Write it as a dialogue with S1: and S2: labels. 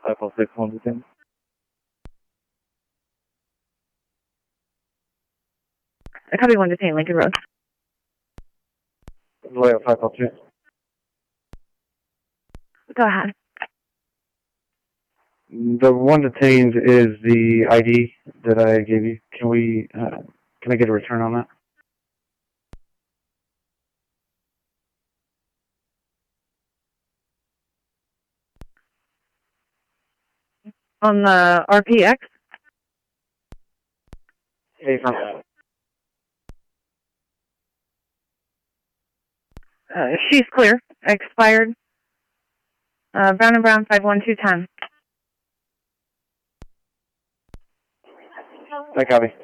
S1: 546 110.
S2: I copy 110, Lincoln Road.
S1: Lawyer 542.
S2: Go ahead.
S1: The one detained is the ID that I gave you. Can I get a return on that?
S2: On the RPX?
S1: Hey, from
S2: She's clear. Expired. Brown and Brown 51210.
S1: I copy.